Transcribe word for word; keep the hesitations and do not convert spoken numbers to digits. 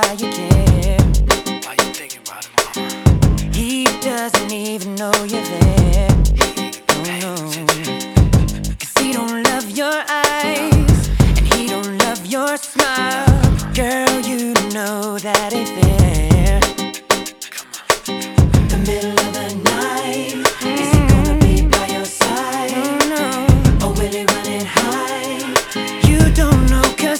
why you care. Why you thinking about it, mama? He doesn't even know you're there. No, no. Cause he don't love your eyes, and he don't love your smile. Girl, you know that ain't fair.